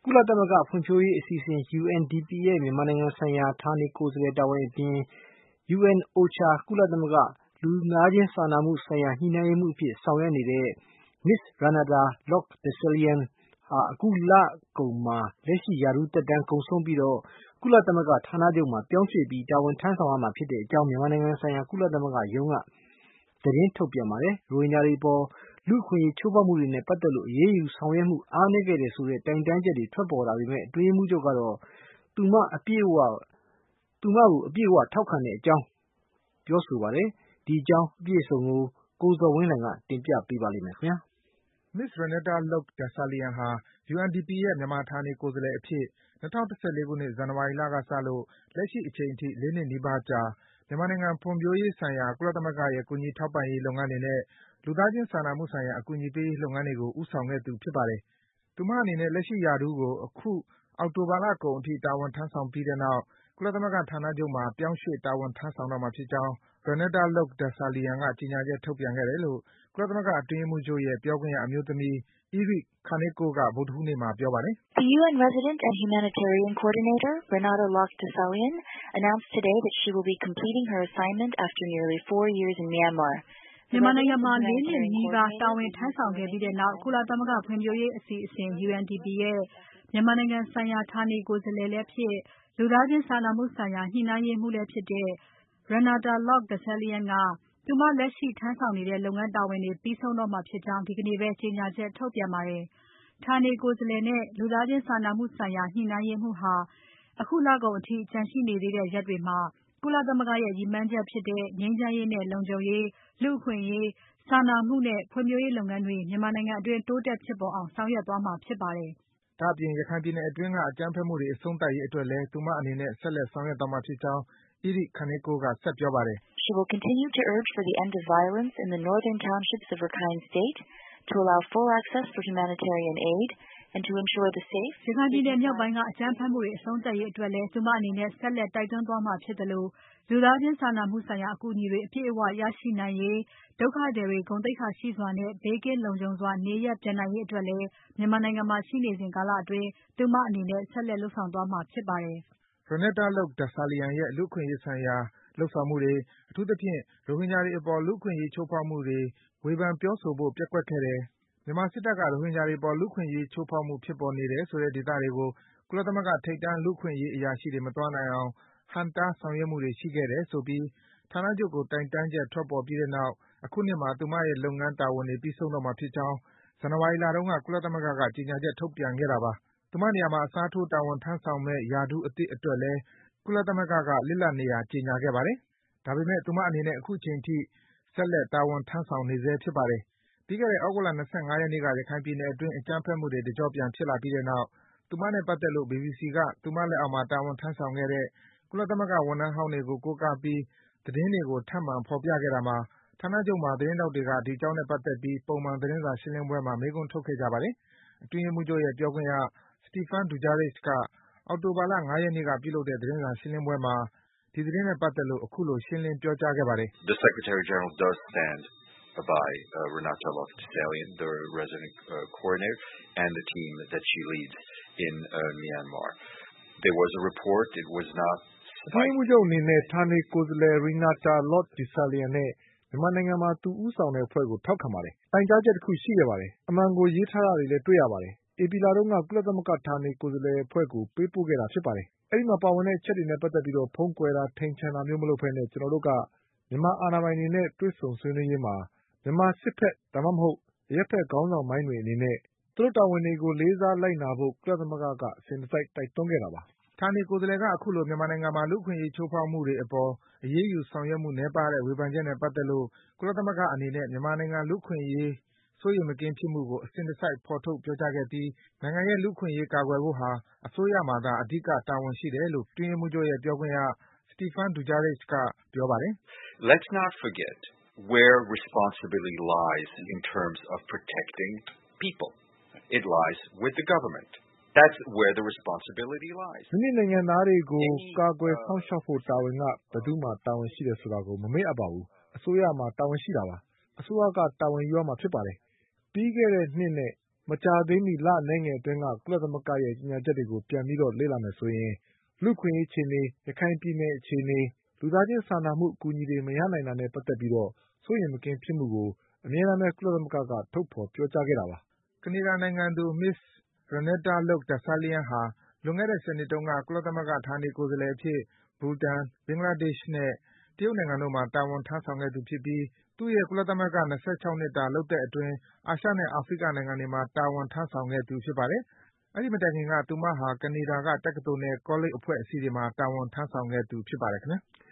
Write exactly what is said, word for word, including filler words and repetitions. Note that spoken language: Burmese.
ကုလသမဂ္ဂဖွံ့ဖြိုးရေးအစီအစဉ် U N D P ရဲ့မြန်မာနိုင်ငံဆိုင်ရာဌာနေကိုယ်စားလှယ်တာဝန်အပြင် U N O C H A ကုလသမဂ္ဂလူသားချင်းစာနာမှုဆိုင်ရာညှိနှိုင်းရေးမှူးအဖြစ်ဆောင်ရွက်နေတဲ့ Miz Renata Lok-Dessallien ဟာအခုလကုန်မှာလက်ရှိရာထူးသက်တမ်းကုန်ဆုံးပြီးတော့ကုလသမဂ္ဂဌာနချုပ်မှာပြောင်းရွှေ့ပြီးတာဝန်ထမ်းဆောင်ရမှာဖြစ်တဲ့အကြောင်းမြန်မာနိုင်ငံဆိုင်ရာကုလသမဂ္ဂရုံးကသတင်းထုတ်ပြန်ပါတယ်။ရိုဟင်ဂျာတွေပေါ်လူ့အခွင့်အရေးချိုးဖောက်မှုတွေနဲ့ပတ်သက်လို့အရေးယူဆောင်ရွက်မှုအားနည်းခဲ့တယ်ဆိုတဲ့တိုင်တန်းချက်တွေထွက်ပေါ်လာပေမဲ့အတွင်းရေးမှူးချုပ်ကတော့သူမအပြည့်အဝသူမကိုအပြည့်အဝထောက်ခံတဲ့အကြောင်းပြောဆိုပါတယ်။ဒီအကြောင်းအပြည့်အစုံကိုကိုဇော်ဝင်းလှိုင်ကတင်ပြပေးပါလိမ့်မယ်ခင်ဗျာ။ Miz Renata Lok-Dessallien ဟာ U N D P ရဲ့မြန်မာဌာနေကိုယ်စားလှယ်အဖြစ်၂၀၁၄ခုနှစ်ဇန်နဝါရီလကစလို့လက်ရှိအချိန်ထိလေးနှစ်နီးပါးကြာမြန်မာနိုင်ငံဖွံ့ဖြိုးရေးဆိုင်ရာကုလသမဂ္ဂရဲ့ကူညီထောက်ပံ့ရေးလုပ်ငန်းတွေနဲ့လူသားချင်းစာနာမှုဆိုင်ရာအကူအညီပေးရေးလုပ်ငန်းတွေကိုဦးဆောင်ခဲ့သူဖြစ်ပါတယ်။သူမအနေနဲ့လက်ရှိရာထူးကိုအခုအောက်တိုဘာလကုန်အထိတာဝန်ထမ်းဆောင်ပြီးတဲ့နောက်ကုလသမဂ္ဂဌာနချုပ်မှာပြောင်းရွှေ့တာဝန်ထမ်းဆောင်တော့မှာဖြစ်ကြောင်း Renata Lok-Dessallien ကကြေညာချက်ထုတ်ပြန်ခဲ့တယ်လို့ကုလသမဂ္ဂအတွင်းရေးမှူးချုပ်ရဲ့ပြောခွင့်ရအမျိုးသမီး Eri Kaneko ကဗုဒ္ဓဟူးနေ့မှာပြောပါတယ်။ The U N Resident and Humanitarian Coordinator, Renata Lok-Dessallien, announced today that she will be completing her assignment after nearly four years in Myanmar. မြန်မာနိုင်ငံမှာလေးနှစ်နီးပါးတာဝန်ထမ်းဆောင်ခဲ့ပြီးတဲ့နောက်ကုလသမဂ္ဂဖွံ့ဖြိုးရေးအစီအစဉ် U N D P ရဲ့မြန်မာနိုင်ငံဆိုင်ရာဌာနေကိုယ်စားလှယ်လည်းဖြစ်လူသားချင်းစာနာမှုဆိုင်ရာညှိနှိုင်းရေးမှူးလည်းဖြစ်တဲ့ Renata Lok-Dessallien ကသူမလက်ရှိထမ်းဆောင်နေတဲ့လုပ်ငန်းတာဝန်တွေပြီးဆုံးတော့မှာဖြစ်ကြောင်းဒီကနေ့ပဲကြေညာချက်ထုတ်ပြန်ပါတယ်။ဌာနေကိုယ်စားလှယ်နဲ့လူသားချင်းစာနာမှုဆိုင်ရာညှိနှိုင်းရေးမှူးဟာအခုလကုန်အထိကျန်ရှိနေသေးတဲ့ရက်တွေမှာကုလသမဂ္ဂရဲ့ရည်မှန်းချက်ဖြစ်တဲ့ငြိမ်းချမ်းရေးနဲ့လုံခြုံရေး၊လူ့အခွင့်အရေး၊စာနာမှုနဲ့ဖွံ့ဖြိုးရေးလုပ်ငန်းတွေမြန်မာနိုင်ငံအတွင်းတိုးတက်ဖြစ်ပေါ်အောင်ဆောင်ရွက်သွားမှာဖြစ်ပါတယ်။ဒါ့အပြင်ရခိုင်ပြည်နယ်အတွင်းကအကြမ်းဖက်မှုတွေအဆုံးသတ်ရေးအတွက်လည်းသူမအနေနဲ့ဆက်လက်ဆောင်ရွက်သွားမှာဖြစ်ကြောင်း Eri Kaneko ကဆက်ပြောပါတယ်။ She will continue to urge for the end of violence in the northern townships of Rakhine State, to allow full access for humanitarian aid, and to ensure the safe. ရခိုင်ပြည်နယ်မြောက်ပိုင်းကအကြမ်းဖက်မှုတွေအဆုံးသတ်ရေးအတွက်လည်းသူမအနေနဲ့ဆက်လက်တိုက်တွန်းသွားမှာဖြစ်တယ်လို့လူသားချင်းစာနာမှုဆိုင်ရာအကူအညီတွေအပြည့်အဝရရှိနိုင်ရေးဒုက္ခသည်တွေဂုဏ်သိက္ခာရှိစွာနဲ့ဘေးကင်းလုံခြုံစွာနေရပ်ပြန်နိုင်ရေးအတွက်လည်းမြန်မာနိုင်ငံမှာရှိနေစဉ်ကာလအတွင်းသူမအနေနဲ့ဆက်လက်လုပ်ဆောင်သွားမှာဖြစ်ပါတယ်။ Renata Lok-Dessallien ရဲ့လူ့အခွင့်အရေးဆိုင်ရာလုပ်ဆောင်မှုတွေအထူးသဖြင့်ရိုဟင်ဂျာတွေအပေါ်လူ့အခွင့်အရေးချိုးဖောက်မှုတွေဝေဖန်ပြောဆိုဖို့ပျက်ကွက်ခဲ့တယ်။မြန်မာစစ်တပ်ကရိုဟင်ဂျာတွေအပေါ်လူ့အခွင့်အရေးချိုးဖောက်မှုဖြစ်ပေါ်နေတယ်ဆိုတဲ့ဒေသတွေကိုကုလသမဂ္ဂထိပ်တန်းလူ့အခွင့်အရေးအရာရှိတွေမသွားနိုင်အောင်ဟန့်တားဆောင်ရွက်မှုတွေရှိခဲ့တယ်ဆိုပြီးဌာနချုပ်ကိုတိုင်တန်းချက်ထွက်ပေါ်ပြီးတဲ့နောက်အခုနှစ်မှာသူမရဲ့လုပ်ငန်းတာဝန်တွေပြီးဆုံးတော့မှာဖြစ်ကြောင်းဇန်နဝါရီလတုန်းကကုလသမဂ္ဂကကြေညာချက်ထုတ်ပြန်ခဲ့တာပါ။သူမနေရာမှာအစားထိုးတာဝန်ထမ်းဆောင်မယ့်ရာထူးအသစ်အတွက်လည်းကုလသမဂ္ဂကလစ်လပ်နေရာကြေညာခဲ့ပါတယ်။ဒါပေမဲ့သူမအနေနဲ့အခုချိန်ထိဆက်လက်တာဝန်ထမ်းဆောင်နေဆဲဖြစ်ပါတယ်။ပြီးခဲ့တဲ့သြဂုတ်လ၂၅ရက်နေ့ကရခိုင်ပြည်နယ်အတွင်းအကြမ်းဖက်မှုတွေတကျော့ပြန်ဖြစ်လာပြီးတဲ့နောက်သူမနဲ့ပတ်သက်လို့ B B C ကသူမလက်အောက်မှာတာဝန်ထမ်းဆောင်ခဲ့တဲ့ကုလသမဂ္ဂဝန်ထမ်းဟောင်းတွေကိုကိုးကားပြီးသတင်းတွေကိုထပ်မံဖော်ပြခဲ့တာမှာဌာနချုပ်မှာသတင်းထောက်တွေကဒီအကြောင်းနဲ့ပတ်သက်ပြီးပုံမှန်သတင်းစာရှင်းလင်းပွဲမှာမေးခွန်းထုတ်ခဲ့ကြပါတယ်။အတွင်းရေးမှူးချုပ်ရဲ့ပြောခွင့်ရ Stéphane Dujarric ကအောက်တိုဘာလ၅ရက်နေ့ကပြုလုပ်တဲ့သတင်းစာရှင်းလင်းပွဲမှာဒီသတင်းနဲ့ပတ်သက်လို့အခုလိုရှင်းလင်းပြောကြားခဲ့ပါတယ်။ The Secretary General does stand by uh, Renata Lok-Dessallien, the resident uh, coordinator, and the team that she leads in uh, Myanmar. There was a report, it was not... အတွင်းရေးမှူးချုပ်အနေနဲ့ဌာနေကိုယ်စားလှယ် Renata Lok-Dessallien နဲ့မြန်မာနိုင်ငံမှာသူဦးဆောင်တဲ့အဖွဲ့ကိုထောက်ခံပါတယ်။တိုင်ကြားချက်တခုရှိခဲ့ပါတယ်။အမှန်ကိုရေးထားတာတွေလည်းတွေ့ရပါတယ်။ဧပြီလတုန်းကကုလသမဂ္ဂဌာနေကိုယ်စားလှယ်အဖွဲ့ကိုပေးပို့ခဲ့တာဖြစ်ပါတယ်။အဲဒီမှာပါဝင်တဲ့အချက်တွေနဲ့ပတ်သက်ပြီးဖုံးကွယ်တာထိန်ချန်တာမျိုးမလုပ်ဘဲနဲ့ကျွန်တော်တို့ကမြန်မာအာဏာပိုင်တွေနဲ့တွေ့ဆုံဆွေးနွေးရင်းမှာမြန်မာစစ်ဘက်ဒါမှမဟုတ်အရပ်ဘက်ခေါင်းဆောင်ပိုင်းတွေအနေနဲ့သူတို့တာဝန်တွေကိုလေးစားလိုက်နာဖို့ကုလသမဂ္ဂကအစဉ်တစိုက်တိုက်တွန်းခဲ့တာပါ။ဌာနေကိုယ်စားလှယ်ကအခုလိုမြန်မာနိုင်ငံမှာလူ့အခွင့်အရေးချိုးဖောက်မှုတွေအပေါ်အရေးယူဆောင်ရွက်မှုနည်းပါးတဲ့ဝေဖန်ချက်နဲ့ပတ်သက်လို့ကုလသမဂ္ဂအနေနဲ့မြန်မာနိုင်ငံလူ့အခွင့်အရေးစိုးရိမ်မကင်းဖြစ်မှုကိုအစဉ်တစိုက်ဖော်ထုတ်ပြောကြားခဲ့ပြီးနိုင်ငံရဲ့လူ့အခွင့်အရေးကာကွယ်ဖို့ဟာအစိုးရမှာသာအဓိကတာဝန်ရှိတယ်လို့အတွင်းရေးမှူးချုပ်ရဲ့ပြောခွင့်ရ Stéphane Dujarric ကပြောပါတယ်။ Let's not forget where responsibility lies in terms of protecting people. It lies with the government.That's where the responsibility lies. မိမိနိုင်ငံသားတွေကိုကာကွယ်စောင့်ရှောက်ဖို့တာဝန်ကဘယ်သူမှတာဝန်ရှိတယ်ဆိုတာကိုမမေ့အပ်ပါဘူး။အစိုးရမှာတာဝန်ရှိတာပါ။အစိုးရကတာဝန်ယူရမှာဖြစ်ပါတယ်။ပြီးခဲ့တဲ့နှစ်နဲ့မကြာသေးမီလအနည်းငယ်အတွင်းက ကုလသမဂ္ဂရဲ့ကြေညာချက်တွေကို ပြန်ပြီးလေ့လာမယ်ဆိုရင် လူ့အခွင့်အရေးအခြေအနေ၊ ရခိုင်ပြည်နယ်အခြေအနေ၊ လူသားချင်းစာနာမှုအကူအညီတွေမရနိုင်တာနဲ့ပတ်သက်ပြီး စိုးရိမ်မကင်းဖြစ်မှုကို အမြဲတမ်းပဲ ကုလသမဂ္ဂက ထုတ်ဖေါ်ပြောကြားခဲ့တာပါ။ ကနေဒါနိုင်ငံသူ Ms. Renata Leuk-Dessallien ဟာ လွန်ခဲ့တဲ့ ဆယ်နှစ်တုန်းက ကုလသမဂ္ဂဌာနေကိုယ်စားလှယ်အဖြစ် ဘူတန်၊ ဘင်္ဂလားဒေ့ရှ်နဲ့ တရုတ်နိုင်ငံတို့မှာ တာဝန်ထမ်းဆောင်ခဲ့သူဖြစ်ပြီး သူ့ရဲ့ ကုလသမဂ္ဂ ၂၆ နှစ်တာ လုပ်သက်အတွင်း အာရှနဲ့ အာဖရိကနိုင်ငံတွေမှာ တာဝန်ထမ်းဆောင်ခဲ့သူဖြစ်ပါတယ်။ အဲဒီမတိုင်ခင်က သူမဟာ ကနေဒါက တက္ကသိုလ်နဲ့ ကောလိပ်အဖွဲ့အစည်းတွေမှာ တာဝန်ထမ်းဆောင်ခဲ့သူဖြစ်ပါတယ်ခင်ဗျာ။